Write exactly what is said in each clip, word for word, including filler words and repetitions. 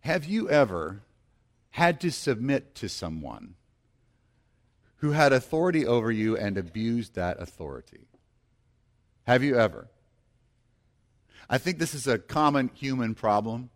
Have you ever had to submit to someone who had authority over you and abused that authority? Have you ever? I think this is a common human problem.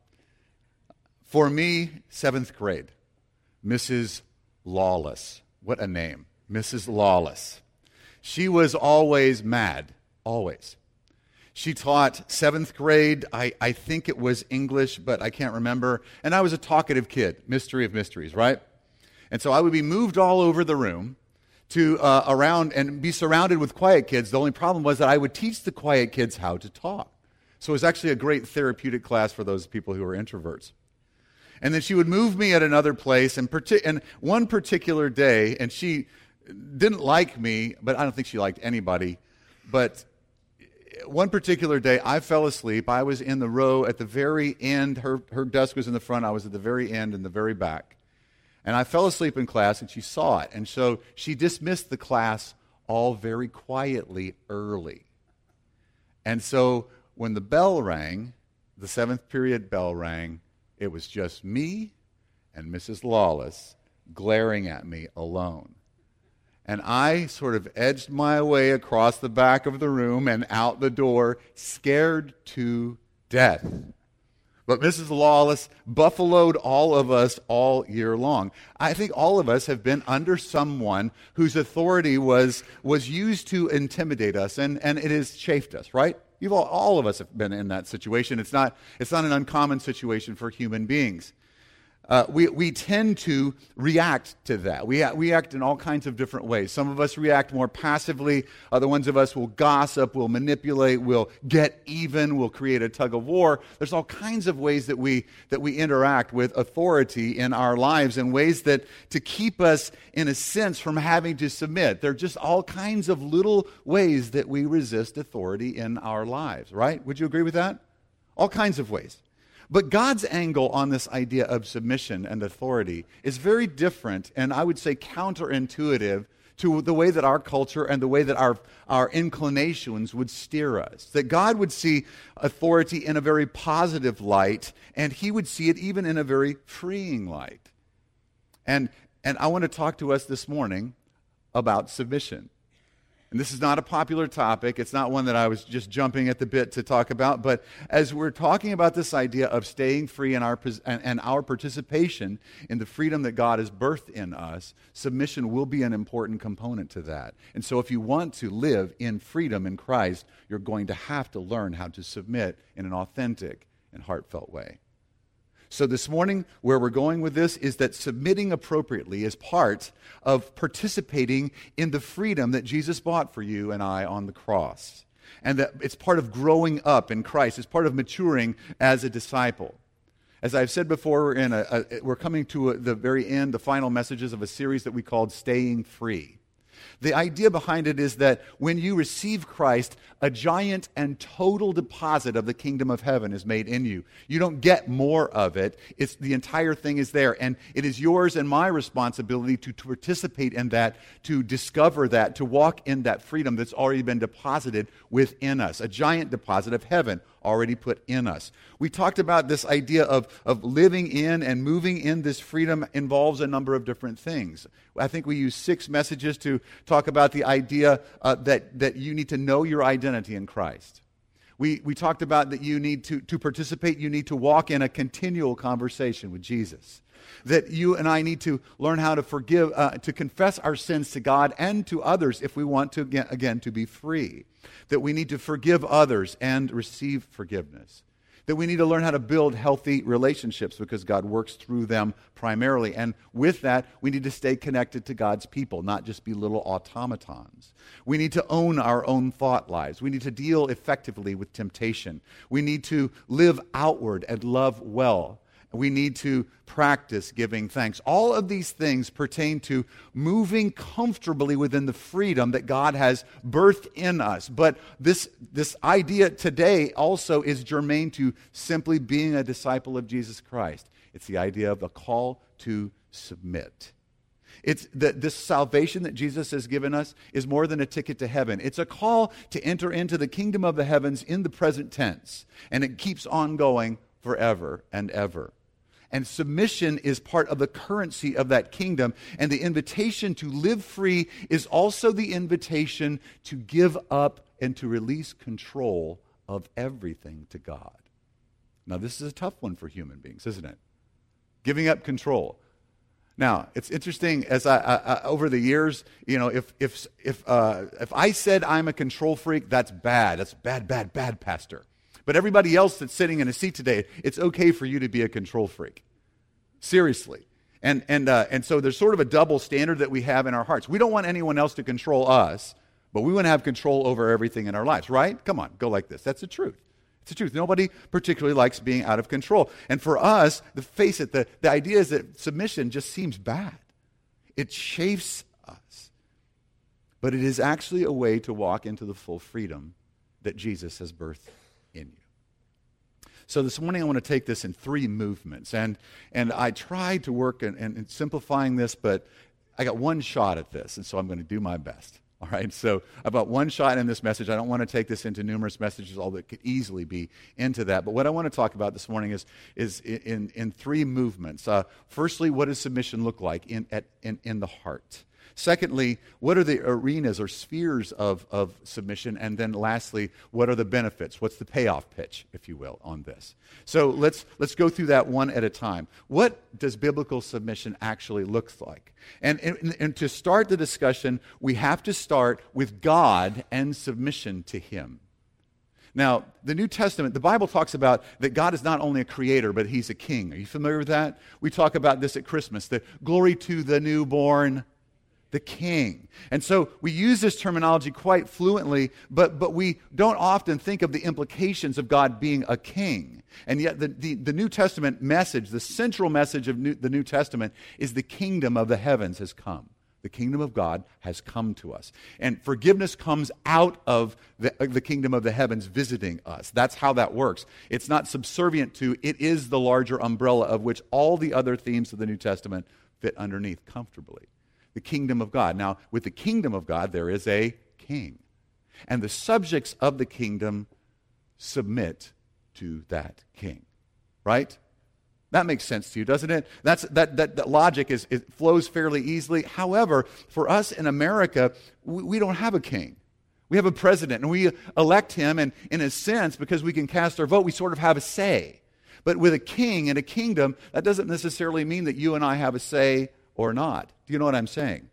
For me, seventh grade, Missus Lawless. What a name. Missus Lawless. She was always mad. Always. She taught seventh grade. I, I think it was English, but I can't remember. And I was a talkative kid. Mystery of mysteries, right? And so I would be moved all over the room to uh, around and be surrounded with quiet kids. The only problem was that I would teach the quiet kids how to talk. So it was actually a great therapeutic class for those people who were introverts. And then she would move me at another place, and, partic- and one particular day, and she didn't like me, but I don't think she liked anybody, but one particular day, I fell asleep. I was in the row at the very end. Her, her desk was in the front. I was at the very end in the very back. And I fell asleep in class, and she saw it. And so she dismissed the class all very quietly early. And so when the bell rang, the seventh period bell rang, it was just me and Missus Lawless glaring at me alone. And I sort of edged my way across the back of the room and out the door, scared to death. But Missus Lawless buffaloed all of us all year long. I think all of us have been under someone whose authority was, was used to intimidate us, and, and it has chafed us, right? You've all, all of us have been in that situation. It's not, it's not an uncommon situation for human beings. Uh, we, we tend to react to that. We, we act in all kinds of different ways. Some of us react more passively. Other ones of us will gossip, will manipulate, will get even, will create a tug of war. There's all kinds of ways that we, that we interact with authority in our lives, and ways that to keep us, in a sense, from having to submit. There are just all kinds of little ways that we resist authority in our lives, right? Would you agree with that? All kinds of ways. But God's angle on this idea of submission and authority is very different, and I would say counterintuitive to the way that our culture and the way that our, our inclinations would steer us. That God would see authority in a very positive light, and He would see it even in a very freeing light. And, and I want to talk to us this morning about submission. And this is not a popular topic. It's not one that I was just jumping at the bit to talk about. But as we're talking about this idea of staying free in our, and, and our participation in the freedom that God has birthed in us, submission will be an important component to that. And so if you want to live in freedom in Christ, you're going to have to learn how to submit in an authentic and heartfelt way. So this morning, where we're going with this is that submitting appropriately is part of participating in the freedom that Jesus bought for you and I on the cross. And that it's part of growing up in Christ. It's part of maturing as a disciple. As I've said before, we're, in a, a, we're coming to a, the very end, the final messages of a series that we called Staying Free. The idea behind it is that when you receive Christ, a giant and total deposit of the kingdom of heaven is made in you. You don't get more of it. It's the entire thing is there. And it is yours and my responsibility to, to participate in that, to discover that, to walk in that freedom that's already been deposited within us. A giant deposit of heaven already put in us. We talked about this idea of, of living in and moving in this freedom involves a number of different things. I think we used six messages to talk about the idea uh, that, that you need to know your identity in Christ. We, we talked about that you need to, to participate, you need to walk in a continual conversation with Jesus. That you and I need to learn how to forgive, uh, to confess our sins to God and to others if we want to, again, again, to be free. That we need to forgive others and receive forgiveness. That we need to learn how to build healthy relationships because God works through them primarily. And with that, we need to stay connected to God's people, not just be little automatons. We need to own our own thought lives. We need to deal effectively with temptation. We need to live outward and love well. We need to practice giving thanks. All of these things pertain to moving comfortably within the freedom that God has birthed in us. But this, this idea today also is germane to simply being a disciple of Jesus Christ. It's the idea of a call to submit. It's that this salvation that Jesus has given us is more than a ticket to heaven. It's a call to enter into the kingdom of the heavens in the present tense. And it keeps on going forever and ever. And submission is part of the currency of that kingdom. And the invitation to live free is also the invitation to give up and to release control of everything to God. Now, this is a tough one for human beings, isn't it? Giving up control. Now, it's interesting, as I, I, I over the years, you know, if if if uh, if I said I'm a control freak, that's bad. That's bad, bad, bad, pastor. But everybody else that's sitting in a seat today, it's okay for you to be a control freak. Seriously. And and uh, and so there's sort of a double standard that we have in our hearts. We don't want anyone else to control us, but we want to have control over everything in our lives, right? Come on, go like this. That's the truth. It's the truth. Nobody particularly likes being out of control. And for us, the, face it, the, the idea is that submission just seems bad. It chafes us. But it is actually a way to walk into the full freedom that Jesus has birthed in you. So this morning I want to take this in three movements. And and I tried to work in, in, in simplifying this, but I got one shot at this, and so I'm going to do my best. All right, so about one shot in this message. I don't want to take this into numerous messages, although it could easily be into that. But what I want to talk about this morning is, is in, in three movements. Uh, firstly, what does submission look like in, at, in, in the heart? Secondly, what are the arenas or spheres of, of submission? And then lastly, what are the benefits? What's the payoff pitch, if you will, on this? So let's let's go through that one at a time. What does biblical submission actually look like? And, and, and to start the discussion, we have to start with God and submission to Him. Now, the New Testament, the Bible talks about that God is not only a creator, but He's a king. Are you familiar with that? We talk about this at Christmas, the glory to the newborn the king. And so we use this terminology quite fluently, but, but we don't often think of the implications of God being a king. And yet the, the, the New Testament message, the central message of New, the New Testament is the kingdom of the heavens has come. The kingdom of God has come to us. And forgiveness comes out of the, the kingdom of the heavens visiting us. That's how that works. It's not subservient to, it is the larger umbrella of which all the other themes of the New Testament fit underneath comfortably. The kingdom of God. Now, with the kingdom of God, there is a king. And the subjects of the kingdom submit to that king. Right? That makes sense to you, doesn't it? That's, that, that, that logic is, it flows fairly easily. However, for us in America, we, we don't have a king. We have a president, and we elect him, and in a sense, because we can cast our vote, we sort of have a say. But with a king and a kingdom, that doesn't necessarily mean that you and I have a say or not. Do you know what I'm saying?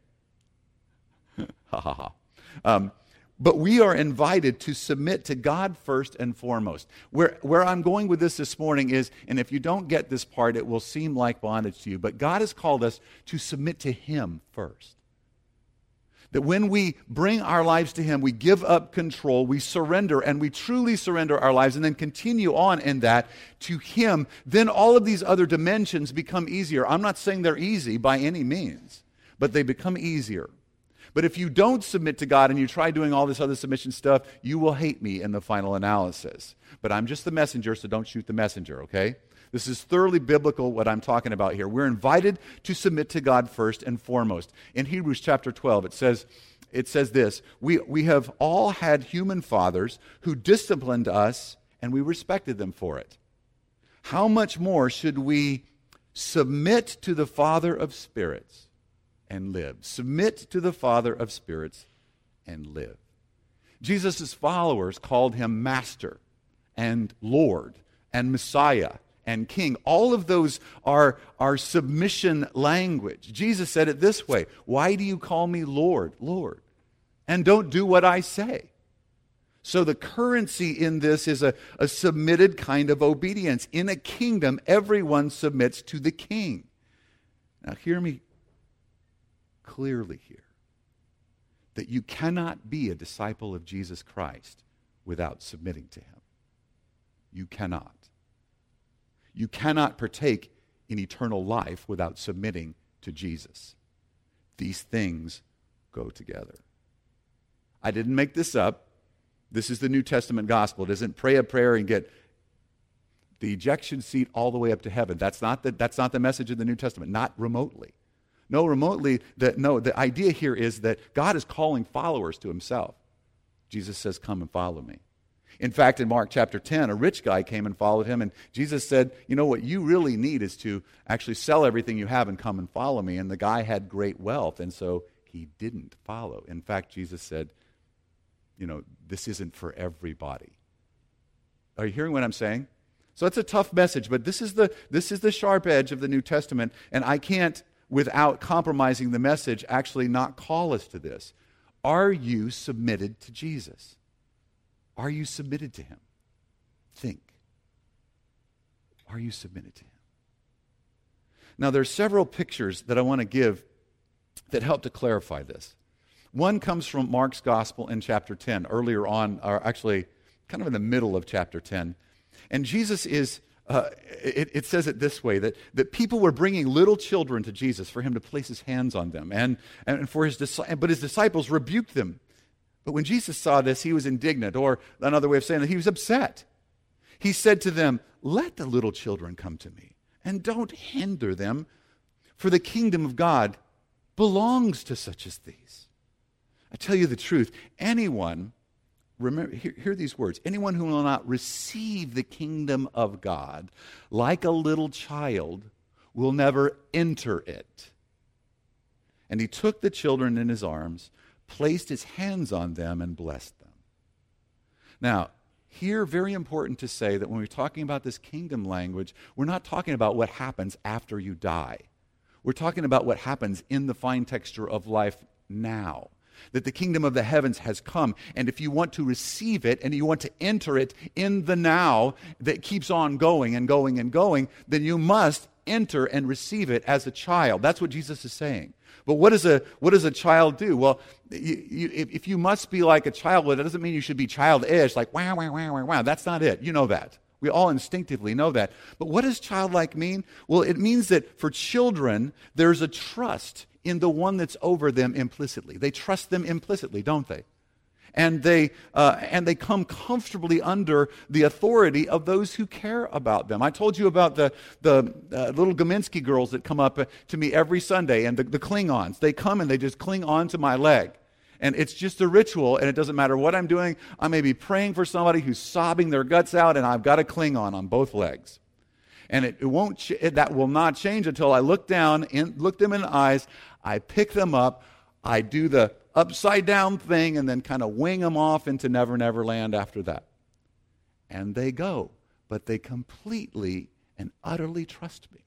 Ha ha ha. Um, but we are invited to submit to God first and foremost. Where, where I'm going with this this morning is, and if you don't get this part, it will seem like bondage to you, but God has called us to submit to Him first. That when we bring our lives to Him, we give up control, we surrender, and we truly surrender our lives, and then continue on in that to Him, then all of these other dimensions become easier. I'm not saying they're easy by any means, but they become easier. But if you don't submit to God and you try doing all this other submission stuff, you will hate me in the final analysis. But I'm just the messenger, so don't shoot the messenger, okay? This is thoroughly biblical, what I'm talking about here. We're invited to submit to God first and foremost. In Hebrews chapter twelve, it says, it says this, we, we have all had human fathers who disciplined us, and we respected them for it. How much more should we submit to the Father of spirits and live? Submit to the Father of spirits and live. Jesus' followers called Him Master and Lord and Messiah and King. All of those are, are submission language. Jesus said it this way, why do you call me Lord, Lord, and don't do what I say? So the currency in this is a, a submitted kind of obedience. In a kingdom, everyone submits to the king. Now hear me clearly here, that you cannot be a disciple of Jesus Christ without submitting to Him. You cannot. You cannot partake in eternal life without submitting to Jesus. These things go together. I didn't make this up. This is the New Testament gospel. It isn't pray a prayer and get the ejection seat all the way up to heaven. That's not the, that's not the message of the New Testament, not remotely. No, remotely, the, no, the idea here is that God is calling followers to Himself. Jesus says, come and follow me. In fact, in Mark chapter ten, a rich guy came and followed him, and Jesus said, you know, what you really need is to actually sell everything you have and come and follow me. And the guy had great wealth, and so he didn't follow. In fact, Jesus said, you know, this isn't for everybody. Are you hearing what I'm saying? So it's a tough message, but this is the this is the sharp edge of the New Testament, and I can't, without compromising the message, actually not call us to this. Are you submitted to Jesus? Are you submitted to him? Think. Are you submitted to him? Now, there are several pictures that I want to give that help to clarify this. One comes from Mark's Gospel in chapter ten, earlier on, or actually kind of in the middle of chapter ten. And Jesus is, uh, it, it says it this way, that, that people were bringing little children to Jesus for him to place his hands on them. And, and for his, but his disciples rebuked them. But when Jesus saw this, he was indignant, or another way of saying that, he was upset. He said to them, let the little children come to me, and don't hinder them, for the kingdom of God belongs to such as these. I tell you the truth, anyone, remember, hear, hear these words, anyone who will not receive the kingdom of God like a little child will never enter it. And he took the children in his arms, placed his hands on them, and blessed them. Now, here, very important to say that when we're talking about this kingdom language, we're not talking about what happens after you die. We're talking about what happens in the fine texture of life now. That the kingdom of the heavens has come, and if you want to receive it and you want to enter it in the now that keeps on going and going and going, then you must enter and receive it as a child. That's what Jesus is saying. But what does a what does a child do? Well, you, you, if, if you must be like a child, well, that doesn't mean you should be childish, like wow, wow, wow, wow, wow. That's not it. You know that. We all instinctively know that. But what does childlike mean? Well, it means that for children, there's a trust in the one that's over them implicitly. They trust them implicitly, don't they? And they uh, and they come comfortably under the authority of those who care about them. I told you about the the uh, little Gaminsky girls that come up uh, to me every Sunday, and the, the Klingons. They come and they just cling on to my leg. And it's just a ritual, and it doesn't matter what I'm doing. I may be praying for somebody who's sobbing their guts out, and I've got a Klingon on both legs. And it, it won't ch- it, that will not change until I look down, in, look them in the eyes, I pick them up, I do the upside down thing, and then kind of wing them off into Never Never Land after that. And they go, but they completely and utterly trust me.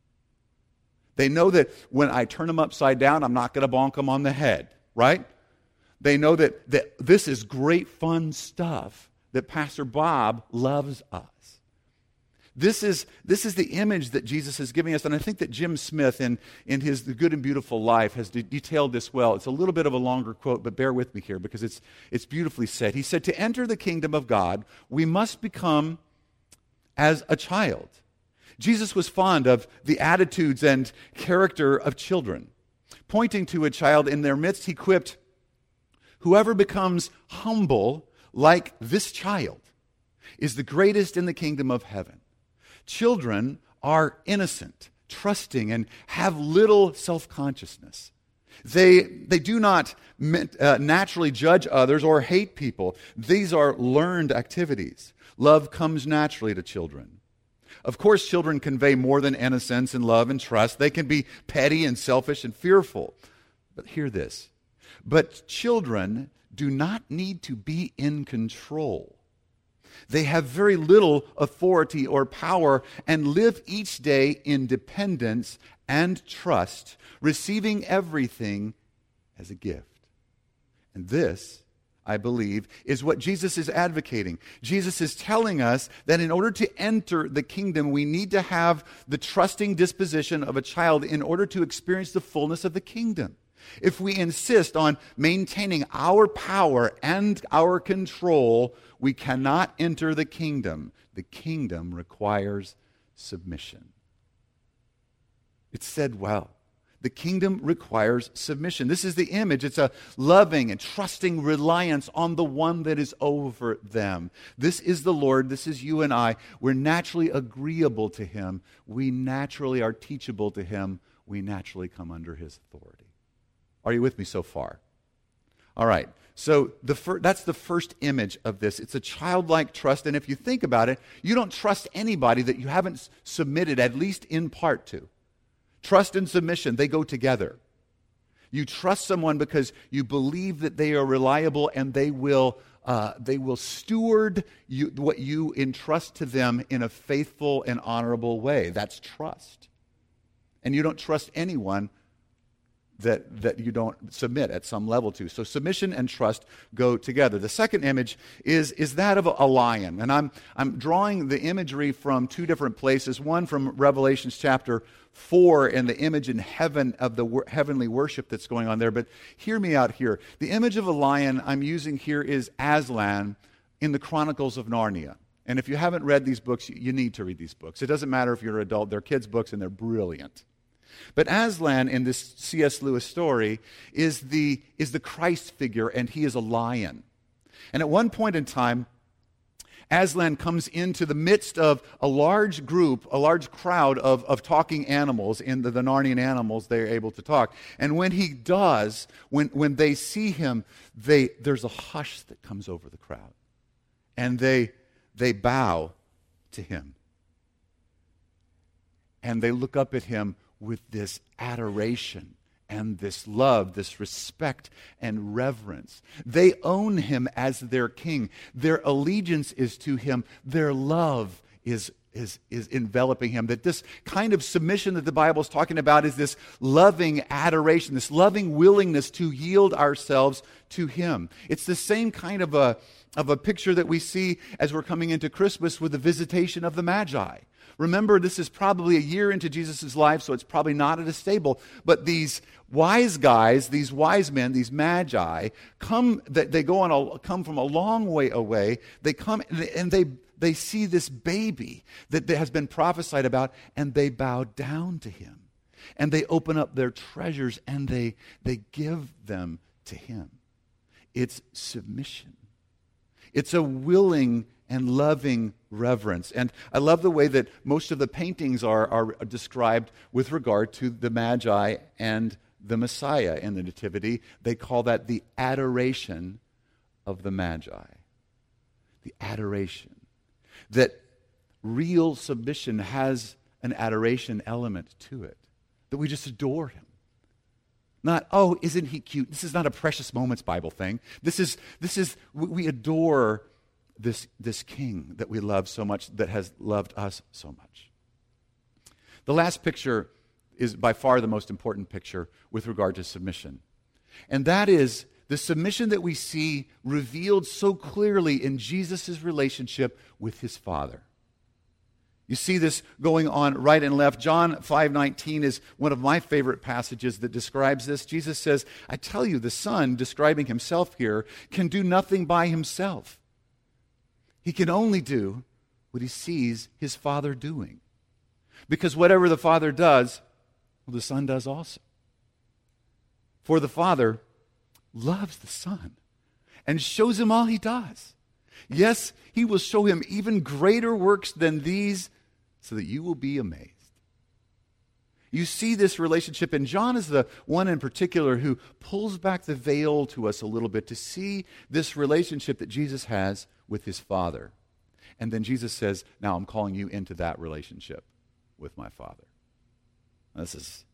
They know that when I turn them upside down, I'm not going to bonk them on the head, right? They know that, that this is great fun stuff, that Pastor Bob loves us. This is, this is the image that Jesus is giving us, and I think that Jim Smith in, in his The Good and Beautiful Life has de- detailed this well. It's a little bit of a longer quote, but bear with me here because it's, it's beautifully said. He said, to enter the kingdom of God, we must become as a child. Jesus was fond of the attitudes and character of children. Pointing to a child in their midst, he quipped, whoever becomes humble like this child is the greatest in the kingdom of heaven. Children are innocent, trusting, and have little self-consciousness. They, they do not uh, naturally judge others or hate people. These are learned activities. Love comes naturally to children. Of course, children convey more than innocence and love and trust. They can be petty and selfish and fearful. But hear this. But children do not need to be in control. They have very little authority or power and live each day in dependence and trust, receiving everything as a gift. And this, I believe, is what Jesus is advocating. Jesus is telling us that in order to enter the kingdom, we need to have the trusting disposition of a child in order to experience the fullness of the kingdom. If we insist on maintaining our power and our control, we cannot enter the kingdom. The kingdom requires submission. It's said well. The kingdom requires submission. This is the image. It's a loving and trusting reliance on the one that is over them. This is the Lord. This is you and I. We're naturally agreeable to him. We naturally are teachable to him. We naturally come under his authority. Are you with me so far? All right. So the fir- that's the first image of this. It's a childlike trust. And if you think about it, you don't trust anybody that you haven't s- submitted, at least in part, to. Trust and submission, they go together. You trust someone because you believe that they are reliable and they will, uh, they will steward you, what you entrust to them in a faithful and honorable way. That's trust. And you don't trust anyone that, that you don't submit at some level to. So submission and trust go together. The second image is, is that of a, a lion. And I'm, I'm drawing the imagery from two different places. One from Revelations chapter four and the image in heaven of the wor- heavenly worship that's going on there. But hear me out here. The image of a lion I'm using here is Aslan in the Chronicles of Narnia. And if you haven't read these books, you, you need to read these books. It doesn't matter if you're an adult. They're kids' books and they're brilliant. But Aslan in this C S Lewis story is the, is the Christ figure, and he is a lion. And at one point in time, Aslan comes into the midst of a large group, a large crowd of, of talking animals, in the, the Narnian animals, they're able to talk. And when he does, when, when they see him, they, there's a hush that comes over the crowd. And they, they bow to him. And they look up at him with this adoration and this love, this respect and reverence. They own him as their king. Their allegiance is to him. Their love is, is, is enveloping him. That this kind of submission that the Bible is talking about is this loving adoration, this loving willingness to yield ourselves to him. It's the same kind of a, of a picture that we see as we're coming into Christmas with the visitation of the Magi. Remember, this is probably a year into Jesus' life, so it's probably not at a stable. But these wise guys, these wise men, these magi, come. They go on a, come from a long way away. They come and they they see this baby that has been prophesied about, and they bow down to him, and they open up their treasures and they they give them to him. It's submission. It's a willing and loving reverence. And I love the way that most of the paintings are, are described with regard to the Magi and the Messiah in the Nativity. They call that the adoration of the Magi. The adoration. That real submission has an adoration element to it. That we just adore him. Not, oh, isn't he cute? This is not a Precious Moments Bible thing. This is, this is we adore This, this king that we love so much, that has loved us so much. The last picture is by far the most important picture with regard to submission. And that is the submission that we see revealed so clearly in Jesus' relationship with his Father. You see this going on right and left. John five nineteen is one of my favorite passages that describes this. Jesus says, I tell you, the Son, describing himself here, can do nothing by himself. He can only do what he sees his Father doing. Because whatever the Father does, well, the Son does also. For the Father loves the Son and shows him all he does. Yes, he will show him even greater works than these so that you will be amazed. You see this relationship, and John is the one in particular who pulls back the veil to us a little bit to see this relationship that Jesus has with his Father. And then Jesus says, now I'm calling you into that relationship with my Father. This is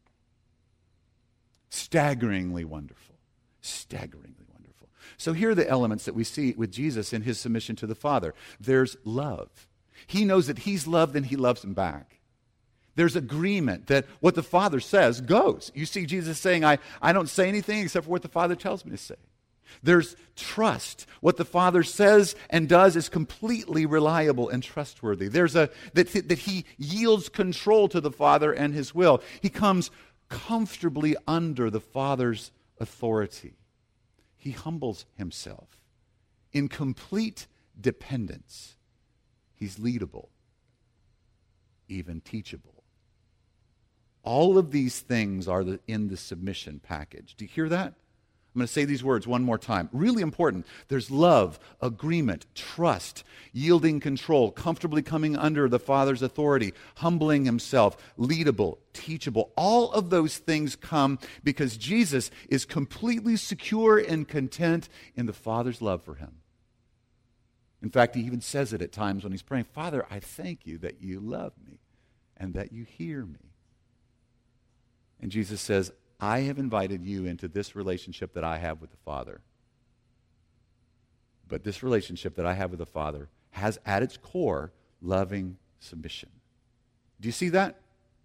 staggeringly wonderful. Staggeringly wonderful. So here are the elements that we see with Jesus in his submission to the Father. There's love. He knows that he's loved and he loves him back. There's agreement that what the Father says goes. You see Jesus saying, I, I don't say anything except for what the Father tells me to say. There's trust. What the Father says and does is completely reliable and trustworthy. There's a that, that he yields control to the Father and his will. He comes comfortably under the Father's authority. He humbles himself in complete dependence. He's leadable, even teachable. All of these things are the, in the submission package. Do you hear that? I'm going to say these words one more time. Really important. There's love, agreement, trust, yielding control, comfortably coming under the Father's authority, humbling himself, leadable, teachable. All of those things come because Jesus is completely secure and content in the Father's love for him. In fact, he even says it at times when he's praying, Father, I thank you that you love me and that you hear me. And Jesus says, I have invited you into this relationship that I have with the Father. But this relationship that I have with the Father has at its core loving submission. Do you see that?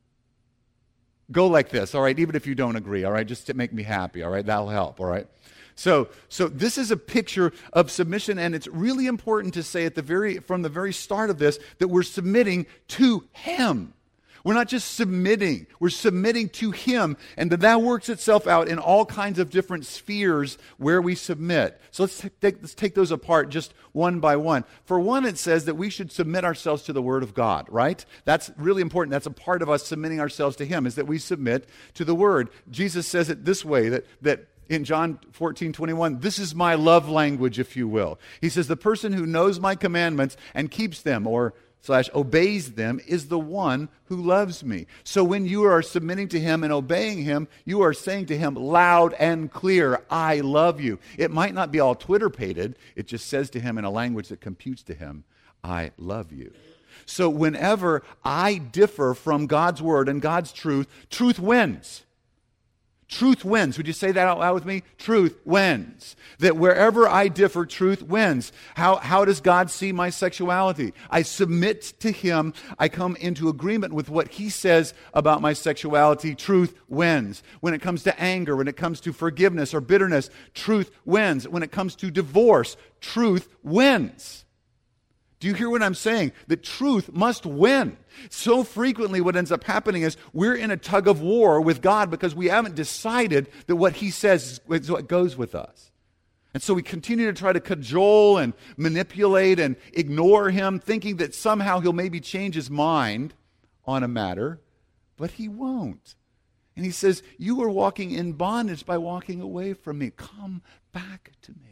Go like this, all right, even if you don't agree, all right, just to make me happy, all right, that'll help, all right? So, so this is a picture of submission, and it's really important to say at the very from the very start of this that we're submitting to him. We're not just submitting, we're submitting to him, and that, that works itself out in all kinds of different spheres where we submit. So let's take, let's take those apart just one by one. For one, it says that we should submit ourselves to the Word of God, right? That's really important. That's a part of us submitting ourselves to him, is that we submit to the Word. Jesus says it this way, that, that in John fourteen twenty-one, this is my love language, if you will. He says, the person who knows my commandments and keeps them, or slash obeys them, is the one who loves me. So when you are submitting to him and obeying him, you are saying to him loud and clear, I love you. It might not be all Twitter-pated. It just says to him in a language that computes to him, I love you. So whenever I differ from God's word and God's truth, truth wins. Truth wins. Would you say that out loud with me? Truth wins. That wherever I differ, truth wins. How, how does God see my sexuality? I submit to him. I come into agreement with what he says about my sexuality. Truth wins. When it comes to anger, when it comes to forgiveness or bitterness, truth wins. When it comes to divorce, truth wins. Do you hear what I'm saying? The truth must win. So frequently what ends up happening is we're in a tug of war with God because we haven't decided that what he says is what goes with us. And so we continue to try to cajole and manipulate and ignore him, thinking that somehow he'll maybe change his mind on a matter, but he won't. And he says, you are walking in bondage by walking away from me. Come back to me.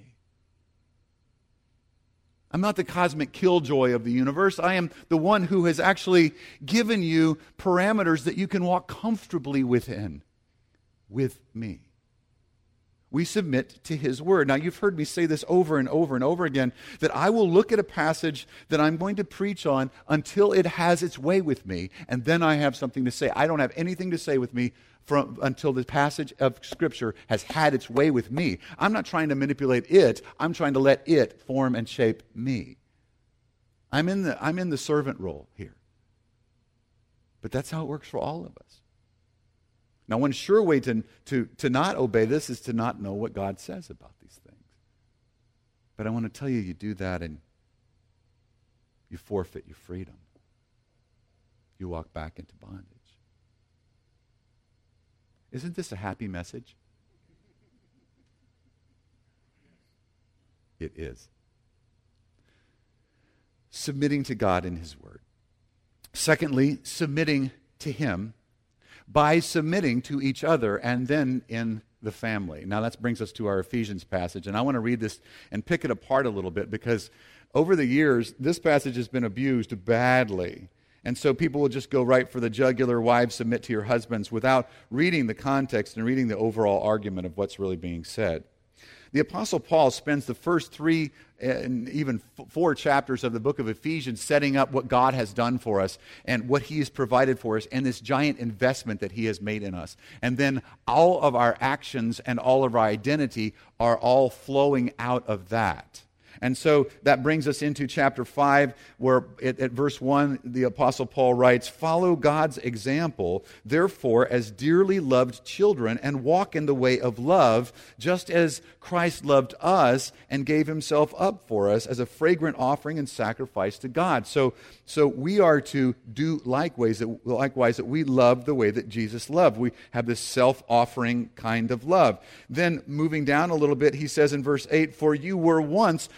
I'm not the cosmic killjoy of the universe. I am the one who has actually given you parameters that you can walk comfortably within, with me. We submit to his word. Now, you've heard me say this over and over and over again, that I will look at a passage that I'm going to preach on until it has its way with me, and then I have something to say. I don't have anything to say with me From, until the passage of Scripture has had its way with me. I'm not trying to manipulate it. I'm trying to let it form and shape me. I'm in the, I'm in the servant role here. But that's how it works for all of us. Now, one sure way to, to, to not obey this is to not know what God says about these things. But I want to tell you, you do that and you forfeit your freedom. You walk back into bondage. Isn't this a happy message? It is. Submitting to God in his word. Secondly, submitting to him by submitting to each other and then in the family. Now that brings us to our Ephesians passage, and I want to read this and pick it apart a little bit because over the years, this passage has been abused badly. And so people will just go right for the jugular, wives, submit to your husbands, without reading the context and reading the overall argument of what's really being said. The Apostle Paul spends the first three and even four chapters of the book of Ephesians setting up what God has done for us and what he has provided for us and this giant investment that he has made in us. And then all of our actions and all of our identity are all flowing out of that. And so that brings us into chapter five, where at, at verse one, the Apostle Paul writes, "Follow God's example, therefore, as dearly loved children, and walk in the way of love, just as Christ loved us and gave himself up for us as a fragrant offering and sacrifice to God." So, so we are to do likewise that, likewise that we love the way that Jesus loved. We have this self-offering kind of love. Then moving down a little bit, he says in verse eight, "For you were once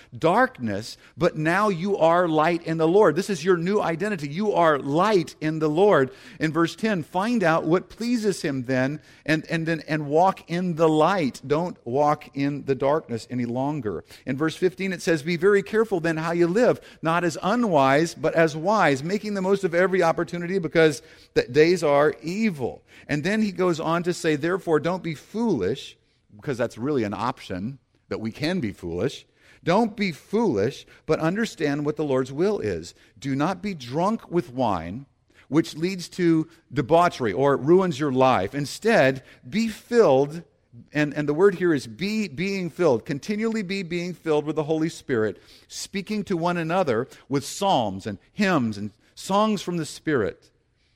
darkness, but now you are light in the Lord. This is your new identity. You are light in the Lord. In verse ten, find out what pleases him then, and, and then and walk in the light. Don't walk in the darkness any longer. In verse fifteen, it says, be very careful then how you live, not as unwise, but as wise, making the most of every opportunity, because the days are evil. And then he goes on to say, therefore, don't be foolish, because that's really an option, that we can be foolish. Don't be foolish, but understand what the Lord's will is. Do not be drunk with wine, which leads to debauchery or ruins your life. Instead, be filled, and, and the word here is be being filled. Continually be being filled with the Holy Spirit, speaking to one another with psalms and hymns and songs from the Spirit.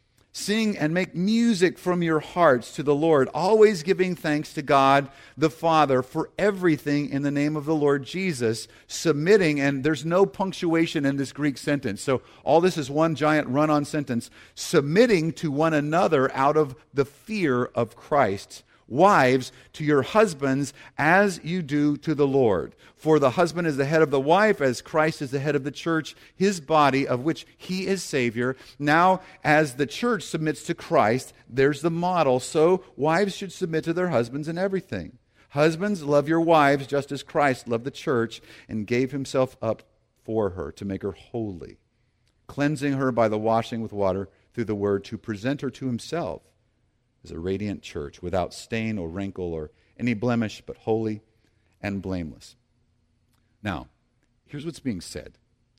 Sing and make music from your hearts to the Lord, always giving thanks to God the Father for everything in the name of the Lord Jesus, submitting, and there's no punctuation in this Greek sentence, so all this is one giant run-on sentence, submitting to one another out of the fear of Christ. Wives, to your husbands as you do to the Lord. For the husband is the head of the wife, as Christ is the head of the church, his body, of which he is Savior. Now, as the church submits to Christ, there's the model. So wives should submit to their husbands in everything. Husbands, love your wives just as Christ loved the church and gave himself up for her to make her holy, cleansing her by the washing with water through the word, to present her to himself as a radiant church, without stain or wrinkle or any blemish, but holy and blameless. Now, here's what's being said.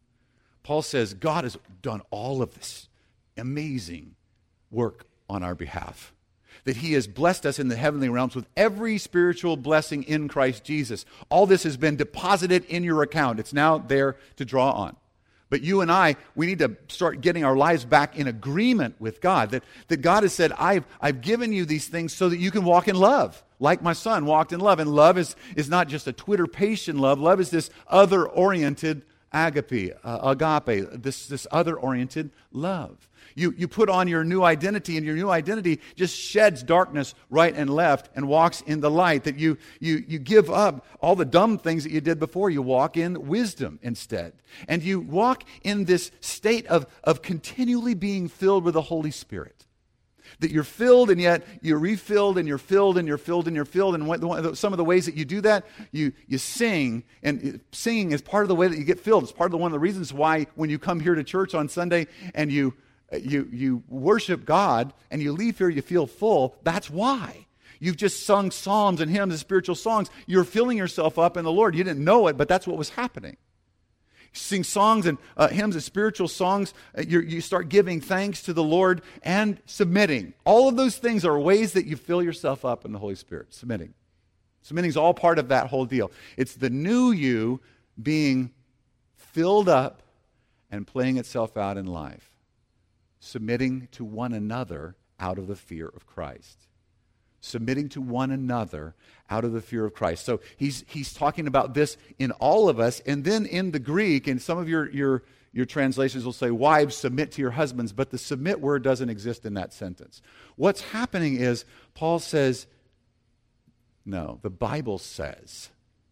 Paul says God has done all of this amazing work on our behalf, that he has blessed us in the heavenly realms with every spiritual blessing in Christ Jesus. All this has been deposited in your account. It's now there to draw on. But you and I, we need to start getting our lives back in agreement with God. That, that God has said, I've, I've given you these things so that you can walk in love. Like my son walked in love. And love is, is not just a Twitter-patient love. Love is this other-oriented agape, uh, agape, this, this other-oriented love. You, you put on your new identity, and your new identity just sheds darkness right and left and walks in the light. That you, you, you give up all the dumb things that you did before. You walk in wisdom instead. And you walk in this state of, of continually being filled with the Holy Spirit. That you're filled, and yet you're refilled, and you're filled, and you're filled, and you're filled. And what, some of the ways that you do that, you, you sing. And singing is part of the way that you get filled. It's part of the, one of the reasons why when you come here to church on Sunday and you You, you worship God and you leave here, you feel full. That's why. You've just sung psalms and hymns and spiritual songs. You're filling yourself up in the Lord. You didn't know it, but that's what was happening. You sing songs and uh, hymns and spiritual songs. Uh, you start giving thanks to the Lord and submitting. All of those things are ways that you fill yourself up in the Holy Spirit. Submitting. Submitting is all part of that whole deal. It's the new you being filled up and playing itself out in life. Submitting to one another out of the fear of Christ. Submitting to one another out of the fear of Christ. So he's he's talking about this in all of us. And then in the Greek, and some of your, your, your translations will say, wives, submit to your husbands. But the submit word doesn't exist in that sentence. What's happening is, Paul says, no, the Bible says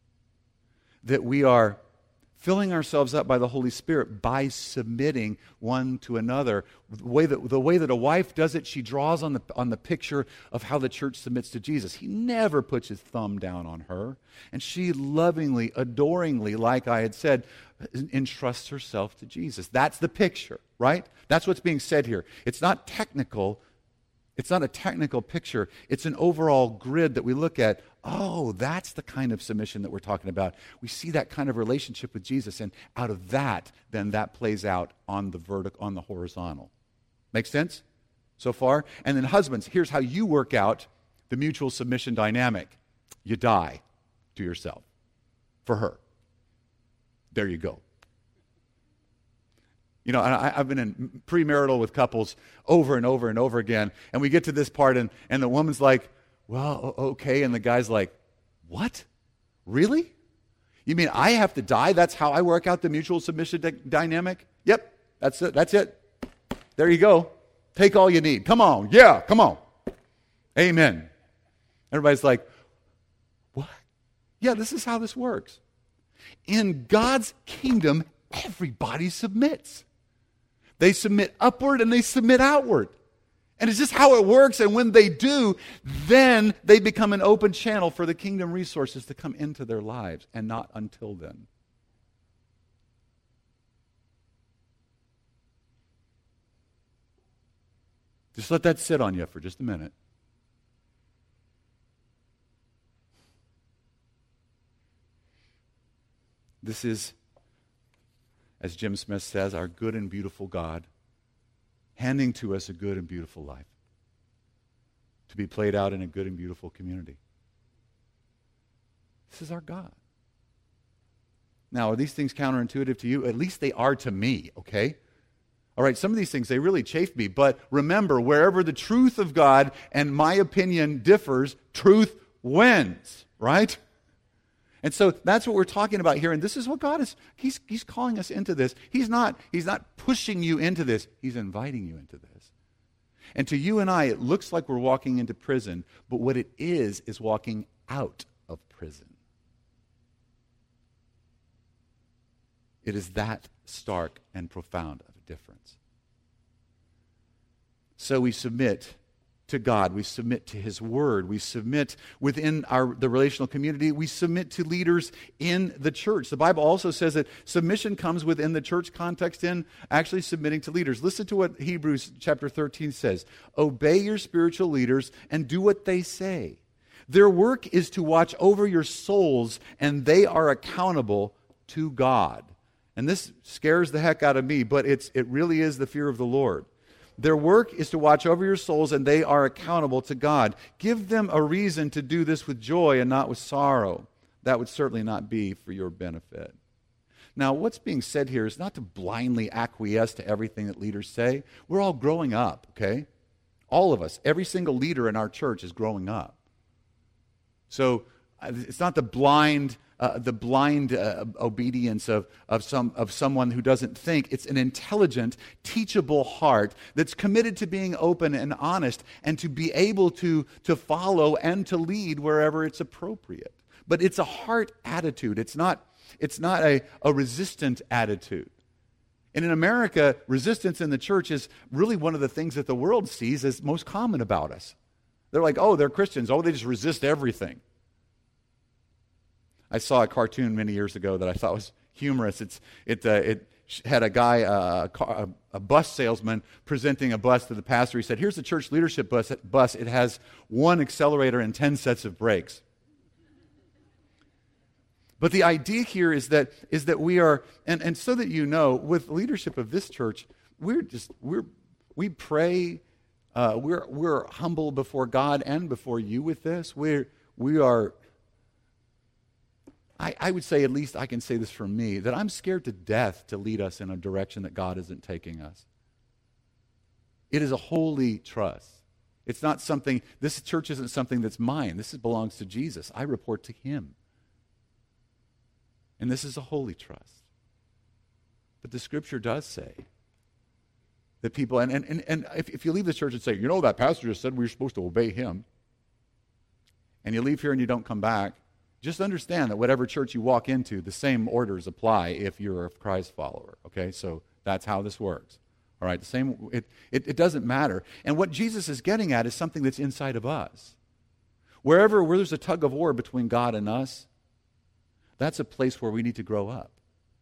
that we are filling ourselves up by the Holy Spirit by submitting one to another. The way that, the way that a wife does it, she draws on the, on the picture of how the church submits to Jesus. He never puts his thumb down on her. And she lovingly, adoringly, like I had said, entrusts herself to Jesus. That's the picture, right? That's what's being said here. It's not technical. It's not a technical picture. It's an overall grid that we look at. Oh, that's the kind of submission that we're talking about. We see that kind of relationship with Jesus, and out of that, then that plays out on the vertical, on the horizontal. Make sense so far? And then husbands, here's how you work out the mutual submission dynamic. You die to yourself for her. There you go. You know, I, I've been in premarital with couples over and over and over again, and we get to this part, and, and the woman's like, well, okay, and the guy's like, what? Really? You mean I have to die? That's how I work out the mutual submission d- dynamic? Yep, that's it. That's it. There you go. Take all you need. Come on. Yeah, come on. Amen. Everybody's like, what? Yeah, this is how this works. In God's kingdom, everybody submits. They submit upward and they submit outward. And it's just how it works. And when they do, then they become an open channel for the kingdom resources to come into their lives, and not until then. Just let that sit on you for just a minute. This is, as Jim Smith says, our good and beautiful God handing to us a good and beautiful life to be played out in a good and beautiful community. This is our God. Now, are these things counterintuitive to you? At least they are to me, okay? All right, some of these things, they really chafe me, but remember, wherever the truth of God and my opinion differs, truth wins, right? And so that's what we're talking about here, and this is what God is, he's, he's calling us into this. He's not, he's not pushing you into this, he's inviting you into this. And to you and I, it looks like we're walking into prison, but what it is, is walking out of prison. It is that stark and profound of a difference. So we submit to God. We submit to His Word. We submit within our the relational community. We submit to leaders in the church. The Bible also says that submission comes within the church context in actually submitting to leaders. Listen to what Hebrews chapter thirteen says. Obey your spiritual leaders and do what they say. Their work is to watch over your souls, and they are accountable to God. And this scares the heck out of me, but it's it really is the fear of the Lord. Their work is to watch over your souls, and they are accountable to God. Give them a reason to do this with joy and not with sorrow. That would certainly not be for your benefit. Now, what's being said here is not to blindly acquiesce to everything that leaders say. We're all growing up, okay? All of us, every single leader in our church is growing up. So it's not the blind Uh, the blind uh, obedience of, of, some, of someone who doesn't think. It's an intelligent, teachable heart that's committed to being open and honest and to be able to, to follow and to lead wherever it's appropriate. But it's a heart attitude. It's not, it's not a, a resistant attitude. And in America, resistance in the church is really one of the things that the world sees as most common about us. They're like, oh, they're Christians. Oh, they just resist everything. I saw a cartoon many years ago that I thought was humorous. It's, it, uh, it had a guy, uh, a, car, a bus salesman, presenting a bus to the pastor. He said, here's the church leadership bus. bus. It has one accelerator and ten sets of brakes. But the idea here is that, is that we are, and, and so that you know, with leadership of this church, we're just, we're, we pray, uh, we're, we're humble before God and before you with this. We're, we are... I, I would say, at least I can say this for me, that I'm scared to death to lead us in a direction that God isn't taking us. It is a holy trust. It's not something, this church isn't something that's mine. This belongs to Jesus. I report to Him. And this is a holy trust. But the Scripture does say that people, and, and, and, and if, if you leave the church and say, you know, that pastor just said we were supposed to obey him, and you leave here and you don't come back, just understand that whatever church you walk into, the same orders apply if you're a Christ follower, okay? So that's how this works, all right? The same, it, it, it doesn't matter. And what Jesus is getting at is something that's inside of us. Wherever where there's a tug of war between God and us, that's a place where we need to grow up.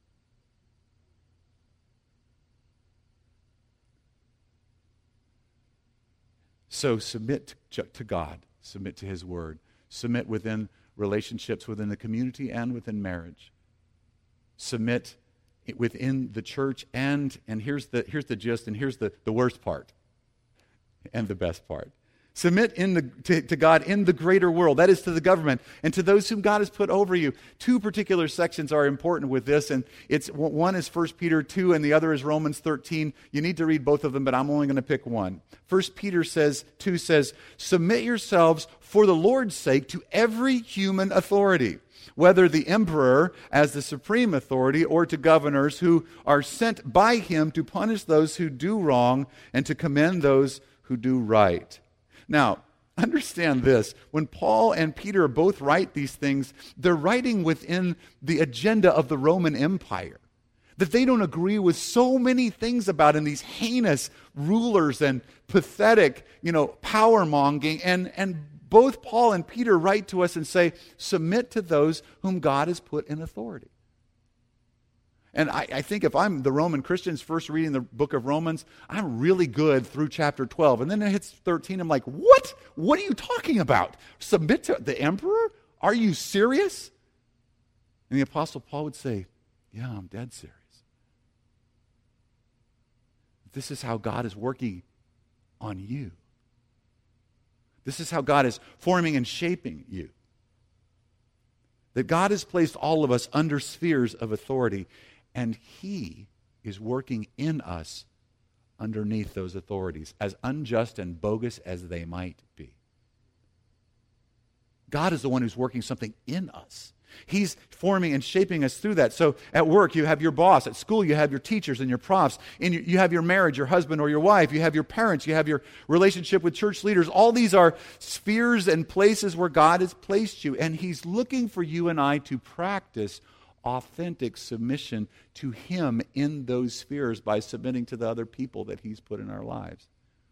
So submit to, to God, submit to His Word, submit within relationships within the community and within marriage. Submit within the church, and and here's the here's the gist, and here's the, the worst part and the best part. Submit in the, to, to God in the greater world, that is to the government, and to those whom God has put over you. Two particular sections are important with this, and it's one is First Peter two, and the other is Romans thirteen. You need to read both of them, but I'm only going to pick one. First Peter says two says, submit yourselves for the Lord's sake to every human authority, whether the emperor as the supreme authority or to governors who are sent by him to punish those who do wrong and to commend those who do right. Now, understand this. When Paul and Peter both write these things, they're writing within the agenda of the Roman Empire that they don't agree with so many things about, and these heinous rulers and pathetic, you know, power-mongering. And, and both Paul and Peter write to us and say, submit to those whom God has put in authority. And I, I think if I'm the Roman Christians first reading the book of Romans, I'm really good through chapter twelve. And then it hits thirteen, I'm like, what? What are you talking about? Submit to the emperor? Are you serious? And the Apostle Paul would say, yeah, I'm dead serious. This is how God is working on you. This is how God is forming and shaping you. That God has placed all of us under spheres of authority, and He is working in us underneath those authorities, as unjust and bogus as they might be. God is the one who's working something in us. He's forming and shaping us through that. So at work, you have your boss. At school, you have your teachers and your profs. In your, you have your marriage, your husband or your wife. You have your parents. You have your relationship with church leaders. All these are spheres and places where God has placed you. And He's looking for you and I to practice authentic submission to Him in those spheres by submitting to the other people that He's put in our lives.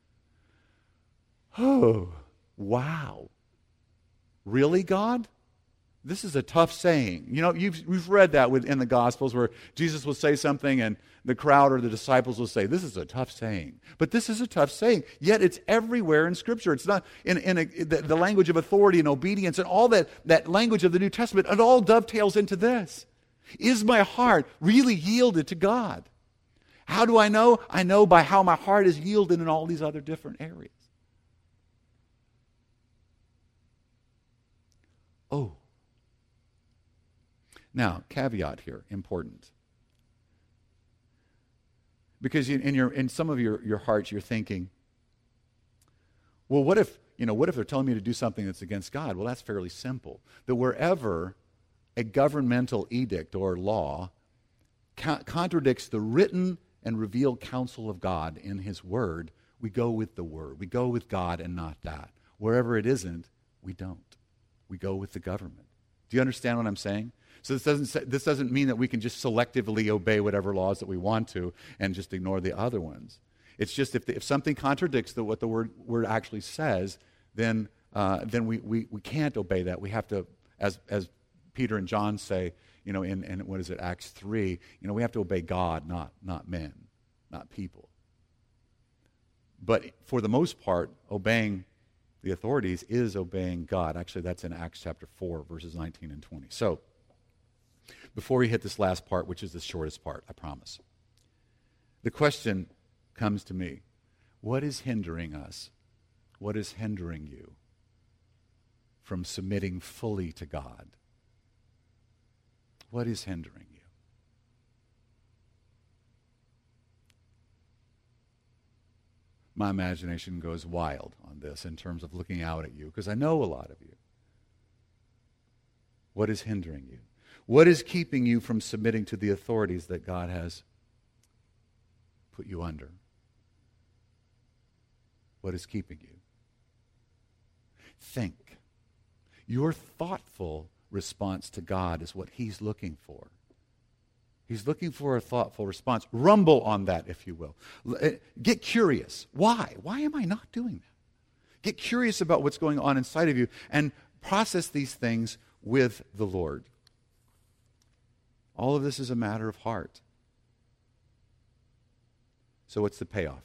Oh, wow. Really, God? This is a tough saying. You know, you've, we've read that in the Gospels where Jesus will say something and the crowd or the disciples will say, this is a tough saying. But this is a tough saying. Yet it's everywhere in Scripture. It's not in, in a, the, the language of authority and obedience and all that, that language of the New Testament. It all dovetails into this. Is my heart really yielded to God? How do I know? I know by how my heart is yielded in all these other different areas. Oh. Now, caveat here, important. Because in your in some of your, your hearts you're thinking, well, what if, you know, what if they're telling me to do something that's against God? Well, that's fairly simple. That wherever a governmental edict or law ca- contradicts the written and revealed counsel of God in His Word, we go with the Word. We go with God and not that. Wherever it isn't, we don't. We go with the government. Do you understand what I'm saying? So this doesn't say, this doesn't mean that we can just selectively obey whatever laws that we want to and just ignore the other ones. It's just if, the, if something contradicts the, what the word, word actually says, then uh, then we, we, we can't obey that. We have to, as as Peter and John say, you know, in, in what is it, Acts three, you know, we have to obey God, not not men, not people. But for the most part, obeying the authorities is obeying God. Actually, that's in Acts chapter four, verses nineteen and twenty. So, before we hit this last part, which is the shortest part, I promise, the question comes to me, what is hindering us? What is hindering you from submitting fully to God? What is hindering you? My imagination goes wild on this in terms of looking out at you, because I know a lot of you. What is hindering you? What is keeping you from submitting to the authorities that God has put you under? What is keeping you? Think. Your thoughtful response to God is what He's looking for. He's looking for a thoughtful response. Rumble on that, if you will. Get curious. Why? Why am I not doing that? Get curious about what's going on inside of you and process these things with the Lord. All of this is a matter of heart. So what's the payoff?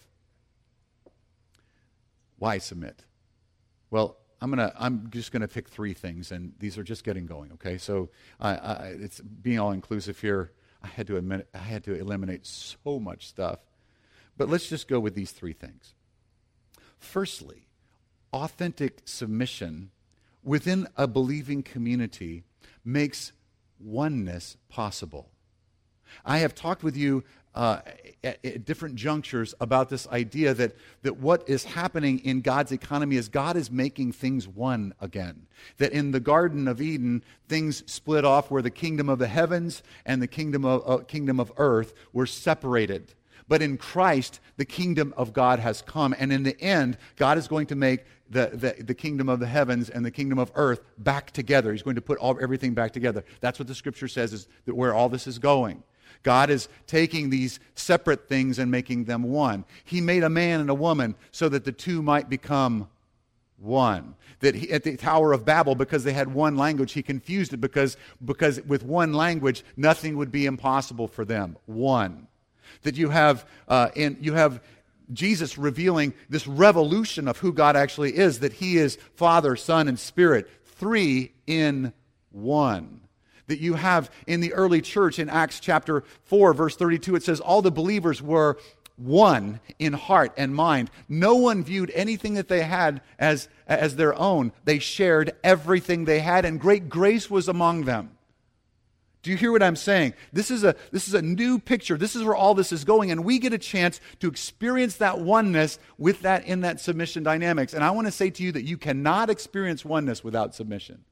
Why submit? Well, I'm gonna. I'm just gonna pick three things, and these are just getting going. Okay, so I, I, it's being all inclusive here. I had to admit, I had to eliminate so much stuff, but let's just go with these three things. Firstly, authentic submission within a believing community makes oneness possible. I have talked with you uh, at, at different junctures about this idea that, that what is happening in God's economy is God is making things one again. That in the Garden of Eden, things split off where the kingdom of the heavens and the kingdom of, uh, kingdom of earth were separated. But in Christ, the kingdom of God has come. And in the end, God is going to make the, the, the kingdom of the heavens and the kingdom of earth back together. He's going to put all, everything back together. That's what the Scripture says is that where all this is going. God is taking these separate things and making them one. He made a man and a woman so that the two might become one. That he, at the Tower of Babel, because they had one language, he confused it because, because with one language, nothing would be impossible for them. One. That you have, uh, in, you have Jesus revealing this revolution of who God actually is, that he is Father, Son, and Spirit, three in one. That you have in the early church in Acts chapter four, verse thirty-two, it says, all the believers were one in heart and mind. No one viewed anything that they had as, as their own. They shared everything they had, and great grace was among them. Do you hear what I'm saying? This is a this is a new picture. This is where all this is going, and we get a chance to experience that oneness with that in that submission dynamics. And I want to say to you that you cannot experience oneness without submission.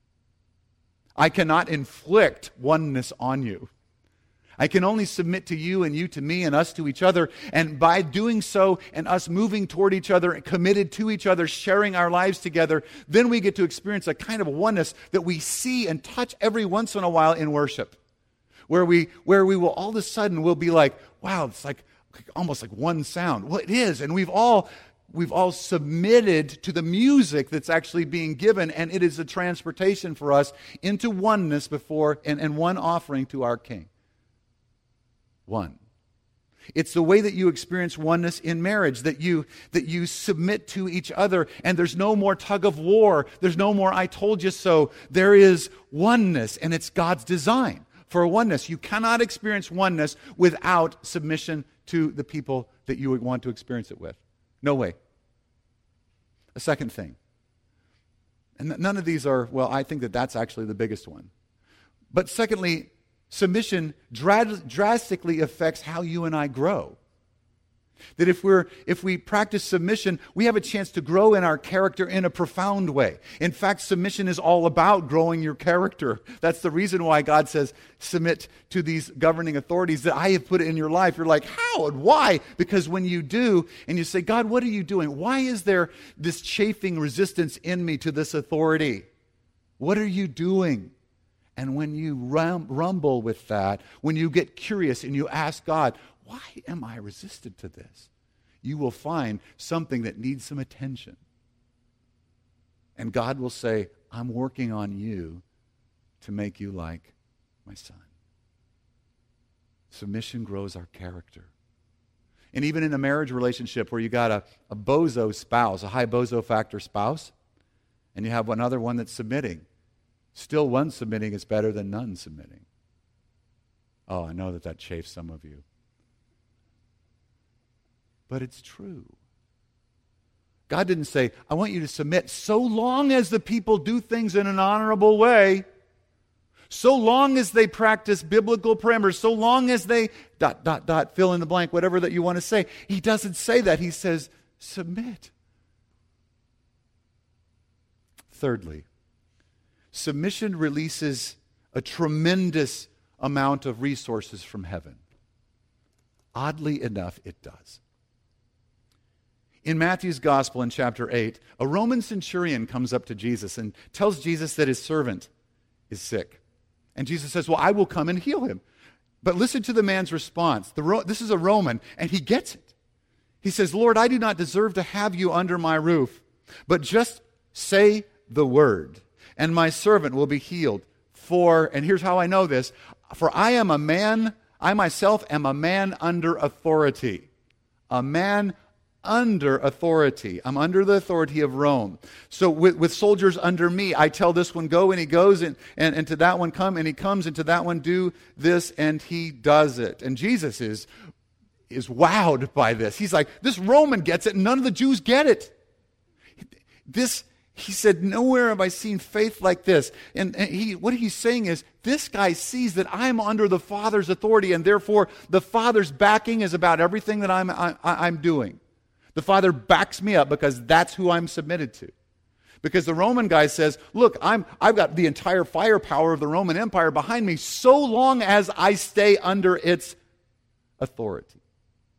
I cannot inflict oneness on you. I can only submit to you and you to me and us to each other. And by doing so and us moving toward each other, committed to each other, sharing our lives together, then we get to experience a kind of oneness that we see and touch every once in a while in worship. Where we where we will all of a sudden will be like, wow, it's like almost like one sound. Well, it is. And we've all We've all submitted to the music that's actually being given, and it is a transportation for us into oneness before and, and one offering to our King. One. It's the way that you experience oneness in marriage, that you that you submit to each other, and there's no more tug of war. There's no more I told you so. There is oneness, and it's God's design for oneness. You cannot experience oneness without submission to the people that you would want to experience it with. No way. A second thing, and none of these are, well, I think that that's actually the biggest one. But secondly, submission dra- drastically affects how you and I grow. That if we're if we practice submission, we have a chance to grow in our character in a profound way. In fact, submission is all about growing your character. That's the reason why God says, submit to these governing authorities that I have put in your life. You're like, how and why? Because when you do, and you say, God, what are you doing? Why is there this chafing resistance in me to this authority? What are you doing? And when you rum- rumble with that, when you get curious and you ask God, why am I resistant to this? You will find something that needs some attention. And God will say, I'm working on you to make you like my Son. Submission grows our character. And even in a marriage relationship where you got a, a bozo spouse, a high bozo factor spouse, and you have another one that's submitting, still one submitting is better than none submitting. Oh, I know that that chafes some of you. But it's true. God didn't say, I want you to submit so long as the people do things in an honorable way, so long as they practice biblical parameters, so long as they dot, dot, dot, fill in the blank, whatever that you want to say. He doesn't say that. He says, submit. Thirdly, submission releases a tremendous amount of resources from heaven. Oddly enough, it does. In Matthew's Gospel in chapter eight, a Roman centurion comes up to Jesus and tells Jesus that his servant is sick. And Jesus says, well, I will come and heal him. But listen to the man's response. The Ro- this is a Roman, and he gets it. He says, Lord, I do not deserve to have you under my roof, but just say the word, and my servant will be healed. For, and here's how I know this, for I am a man, I myself am a man under authority. A man under authority. I'm under the authority of Rome. So with, with soldiers under me, I tell this one, go, and he goes, and, and, and to that one, come, and he comes, and to that one, do this, and he does it. And Jesus is, is wowed by this. He's like, this Roman gets it, and none of the Jews get it. This, he said, nowhere have I seen faith like this. And, and he, what he's saying is, this guy sees that I'm under the Father's authority, and therefore the Father's backing is about everything that I'm, I, I'm doing. The Father backs me up because that's who I'm submitted to. Because the Roman guy says, look, I'm, I've got the entire firepower of the Roman Empire behind me so long as I stay under its authority.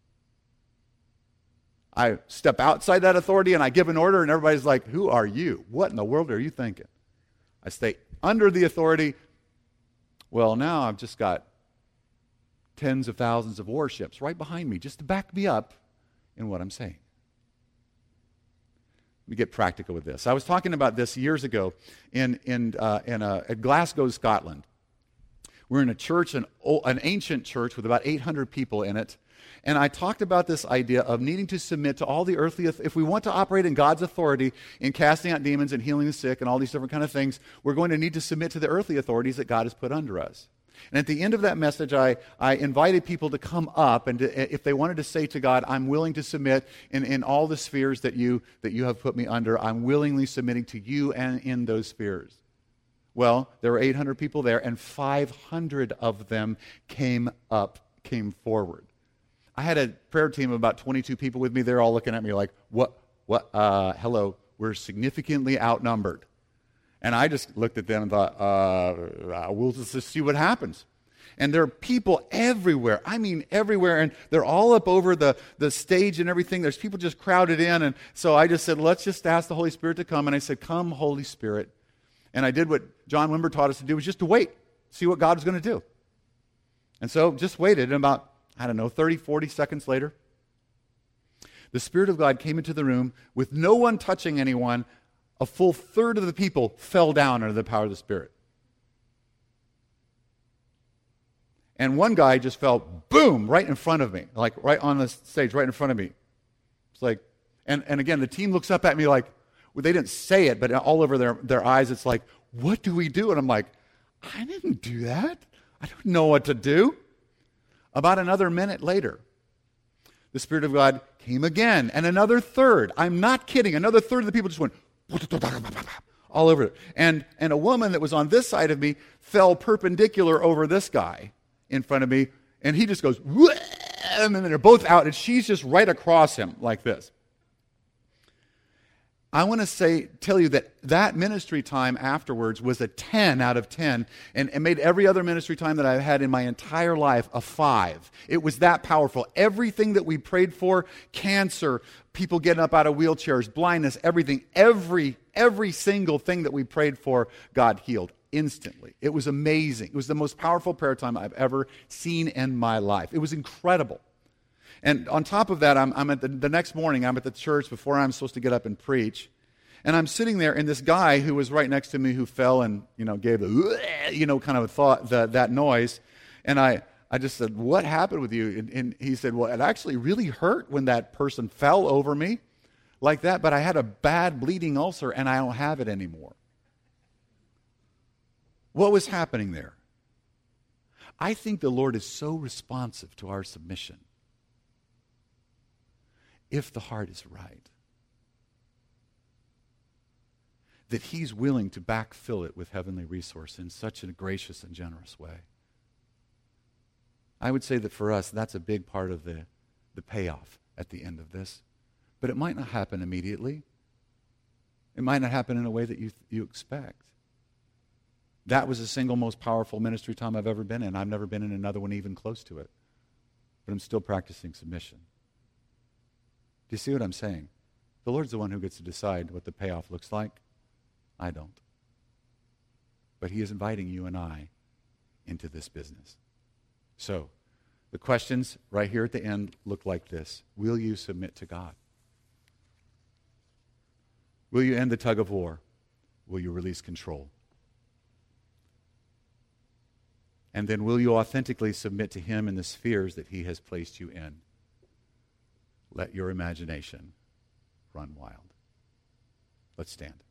I step outside that authority and I give an order and everybody's like, who are you? What in the world are you thinking? I stay under the authority. Well, now I've just got tens of thousands of warships right behind me just to back me up in what I'm saying. Let me get practical with this. I was talking about this years ago in, in, uh, in uh, at Glasgow, Scotland. We're in a church, an, an ancient church with about eight hundred people in it. And I talked about this idea of needing to submit to all the earthly, if we want to operate in God's authority in casting out demons and healing the sick and all these different kind of things, we're going to need to submit to the earthly authorities that God has put under us. And at the end of that message, I, I invited people to come up, and to, if they wanted to say to God, I'm willing to submit in, in all the spheres that you, that you have put me under, I'm willingly submitting to you and in those spheres. Well, there were eight hundred people there, and five hundred of them came up, came forward. I had a prayer team of about twenty-two people with me. They're all looking at me like, what, what, uh, hello, we're significantly outnumbered. And I just looked at them and thought, uh, we'll just see what happens. And there are people everywhere. I mean, everywhere. And they're all up over the, the stage and everything. There's people just crowded in. And so I just said, let's just ask the Holy Spirit to come. And I said, come, Holy Spirit. And I did what John Wimber taught us to do, was just to wait, see what God was going to do. And so just waited. And about, I don't know, thirty, forty seconds later, the Spirit of God came into the room with no one touching anyone. A full third of the people fell down under the power of the Spirit. And one guy just fell, boom, right in front of me, like right on the stage, right in front of me. It's like, and, and again, the team looks up at me like, well, they didn't say it, but all over their, their eyes, it's like, what do we do? And I'm like, I didn't do that. I don't know what to do. About another minute later, the Spirit of God came again, and another third. I'm not kidding. Another third of the people just went, all over it. And, and a woman that was on this side of me fell perpendicular over this guy in front of me, and he just goes, and then they're both out, and she's just right across him like this. I want to say, tell you that that ministry time afterwards was a ten out of ten, and it made every other ministry time that I've had in my entire life a five. It was that powerful. Everything that we prayed for, cancer, people getting up out of wheelchairs, blindness, everything, every, every single thing that we prayed for, God healed instantly. It was amazing. It was the most powerful prayer time I've ever seen in my life. It was incredible. And on top of that, I'm, I'm at the, the next morning, I'm at the church before I'm supposed to get up and preach. And I'm sitting there, and this guy who was right next to me who fell and, you know, gave the, you know, kind of a thought, the, that noise. And I, I just said, what happened with you? And, and he said, well, it actually really hurt when that person fell over me like that, but I had a bad bleeding ulcer, and I don't have it anymore. What was happening there? I think the Lord is so responsive to our submission. If the heart is right, that He's willing to backfill it with heavenly resource in such a gracious and generous way. I would say that for us, that's a big part of the, the payoff at the end of this. But it might not happen immediately. It might not happen in a way that you, you expect. That was the single most powerful ministry time I've ever been in. I've never been in another one even close to it. But I'm still practicing submission. Do you see what I'm saying? The Lord's the one who gets to decide what the payoff looks like. I don't. But He is inviting you and I into this business. So, the questions right here at the end look like this. Will you submit to God? Will you end the tug of war? Will you release control? And then will you authentically submit to Him in the spheres that He has placed you in? Let your imagination run wild. Let's stand.